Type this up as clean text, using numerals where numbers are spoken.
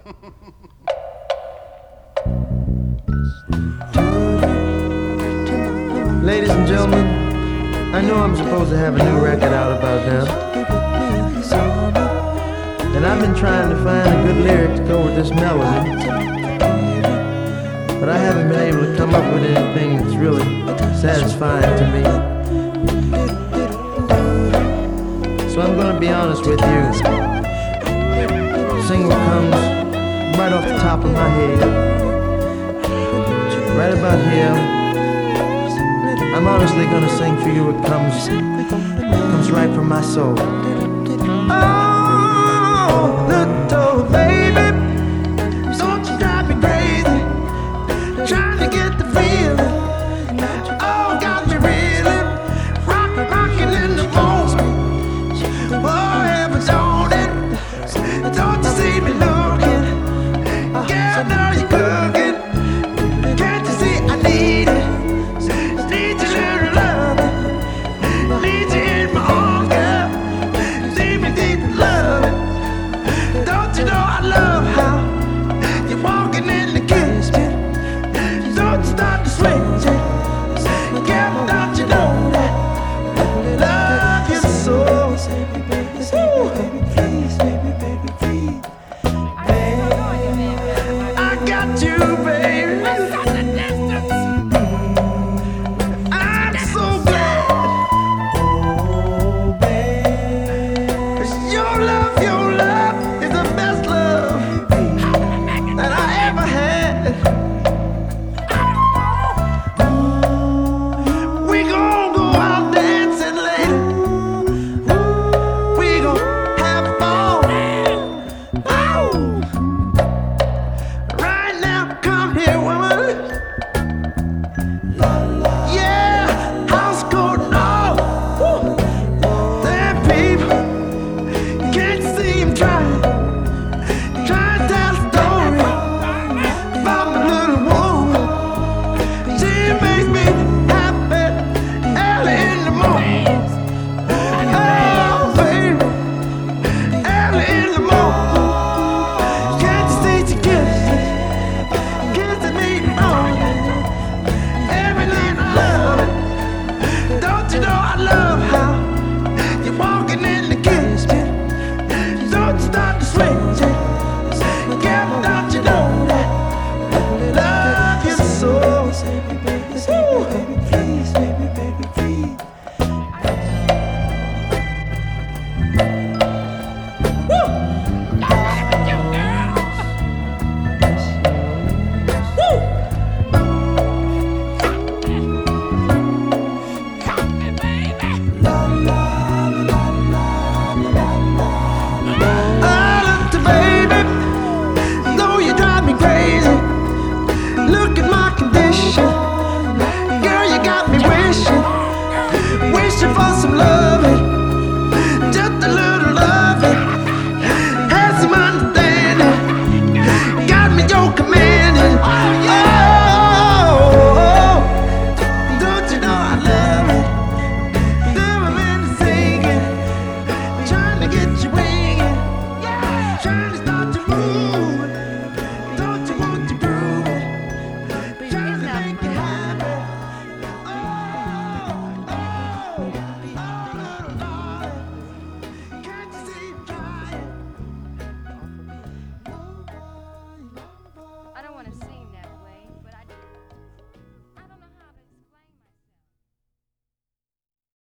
Ladies and gentlemen, I know I'm supposed to have a new record out about now. And I've been trying to find a good lyric to go with this melody. But I haven't been able to come up with anything that's really satisfying to me. So I'm gonna be honest with you. Sing what comes right off the top of my head. Right about here. I'm honestly gonna sing for you what comes right from my soul. Oh, little baby, don't you drive me crazy, trying to get the feeling. Oh, got me reeling, rocking in the moment. Oh, heaven on it, don't you see me looking? Girl, now you're cooking. Can't you see I need it? Need your little love, need you in my arms, girl. Need me deep in love. Don't you know I love how you're walking in the kitchen? Don't you start to swing, girl, don't you know that love you so? I got you.